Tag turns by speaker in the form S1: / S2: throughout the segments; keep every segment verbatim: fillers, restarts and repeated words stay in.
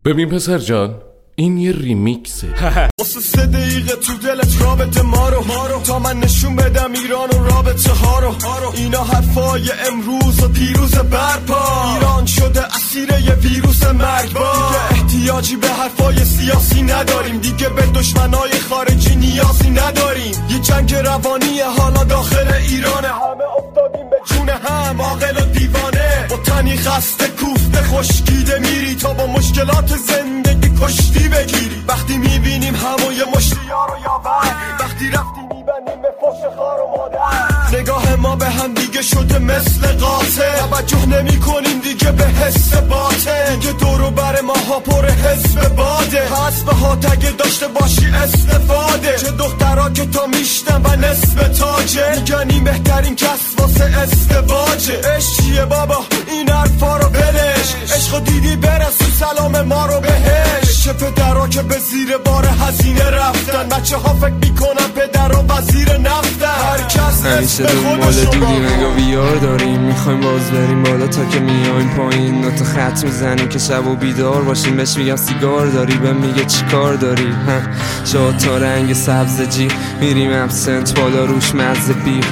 S1: ببین پسر جان، این یه ریمیکسه.
S2: واسه سه دقیقه تو دلت رابطه ما رو تا من نشون بدم ایران و رابطه ها رو. اینا حرفای امروز و دیروز برپا. ایران شده اسیر یه ویروس مرگبار. دیگه احتیاجی به حرفای سیاسی نداریم، دیگه به دشمنای خارجی نیازی نداریم. یه جنگ روانی حالا داخل ایرانه، همه افتادیم به جون هم، عاقل و دیوانه. با تنی خسته کوفته خشکیده میری تا با مشکلات زندگی کشتی بگیری. وقتی میبینیم همون یه مشتی یارو یاور، وقتی رفتی میبندیم به فش خار و مادر. نگاه ما به هم دیگه شده مثل قاطع، توجه نمی کنیم دیگه به حس باطن. دیگه دورو بر ماها پر حزب باده، حسب ها تگه داشته باشی استفاده. چه دخترها که تا میشتن و نصف تاجه، میگن این بهترین کس واسه ازدواجه. عشق چیه بابا این حرفا رو بلش، عشقو دیدی برسون سلام ما رو بهش. چه پدرها که به زیر بار هزینه رفتن، بچه ها فکر میکنن پدر و وزیر نفتن. هر کس
S3: همیشه دنبال دودی نگا بیار داریم، میخوایم باز بریم بالا تا که میایم پایین. نوت خط میزنیم که شب و بیدار باشیم، بهش میگم سیگار داری، به میگه چی کار داری. شاد تا رنگ سبز جی میریم ابسنت بالا روش مزه بیخ.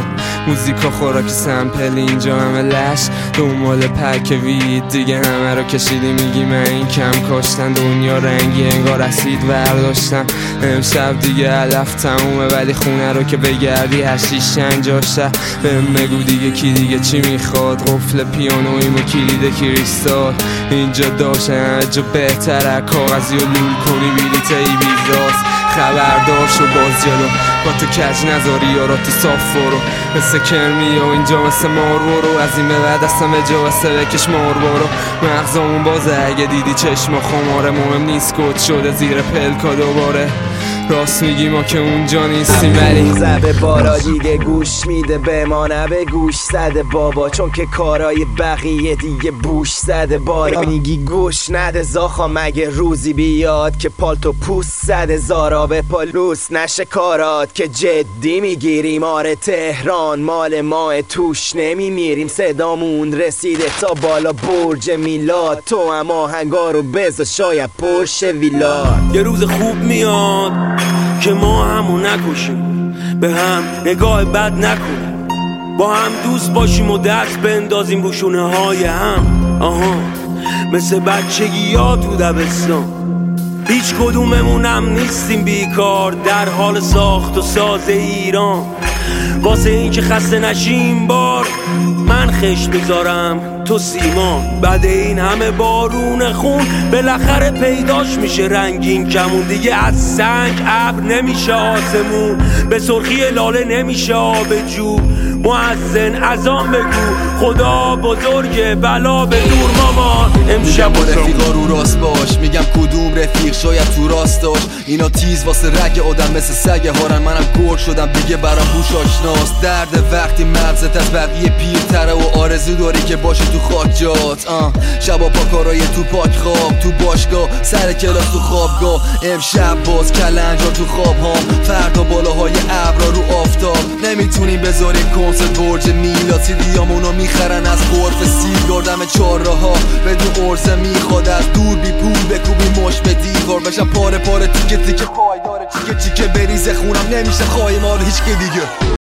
S3: موزیکا خوراک سمپل اینجا همه لش، دنبال پک وید دیگه همه رو کشیدی. میگی من این کم کاشتن، دنیا رنگی انگار اسید برداشتم. امشب دیگه علف تمومه ولی خونه رو که بگردی هشیش انجاشه. بهم بگو دیگه کی دیگه چی میخواد، قفل پیانویم و کلید کریستال اینجا داشته همه جا بهتره. کاغذی و لول کنی بلیت ایبیزاست، خبردار شو باز جلو با تو کج نذاری یارا تو صاف برو. مثل کرمی و اینجا مثل مار برو، از این به بعد اصلا به جا واسه بکش مار برو. مغزامون بازه اگه دیدی چشم خماره، مهم نیست کد شده زیر پلکا دوباره. راست میگی ما که اونجا نیستیم ولی
S4: زبه بارا دیگه گوش میده به ما، نه به گوش زده بابا، چون که کارای بقیه دیگه بوش زده. بارا میگی گوش نده زاخا، مگه روزی بیاد که پالتو پوست زده زارا به پالوس نشه کارات که جدی میگیریم. آره تهران مال ماه توش نمیمیریم، صدامون رسیده تا بالا برج میلاد. تو هم آهنگارو بذار شاید پرش ویلاد.
S5: یه روز خوب میاد که ما همو نکشیم، به هم نگاه بد نکنیم، با هم دوست باشیم و دست بندازیم رو شونه های هم. آها مثل بچگی ها تو دبستان، هیچ کدوممونم نیستیم بیکار در حال ساخت و ساز ایران. واسه این که خسته نشیم بار من خشت میذارم تو سیمان. بعد این همه بارون خون بالاخره پیداش میشه رنگین کمون. دیگه از سنگ ابر نمیشه آسمون، به سرخی لاله نمیشه آب جو. مؤذن اذان بگو خدا بزرگه بلا به دور مامان. امشب
S6: با رفیقا رو راست باش، میگم کدوم رفیق شاید تو راست داشت. اینا تیز واسه رگ آدم مثل سگ هارن، منم گرگ شدم دیگه برام بوش آشناست. درد وقتی مغزت از بقیه پیرتره و آرزو داری که باشه تو خاک جات. شبا پا کارای تو پاک خواب، تو باشگاه سر کلاس تو خوابگاه. امشب باز کلنجا تو خواب ها، فردا بالاهای ابرا رو آفتاب. نمیتونیم بذاریم کنسرت برج میلاد، سیدیامونو میخرن از غرف سیگار دم چهارراه ها. بدون ارزه میخواد از دور بی پول بکوبی مش به دیوار، بشم پاره پاره تیکه تیکه پایداره چیکه چیکه بریزه خونم نمیشه خواهی مال هیچ که دیگه.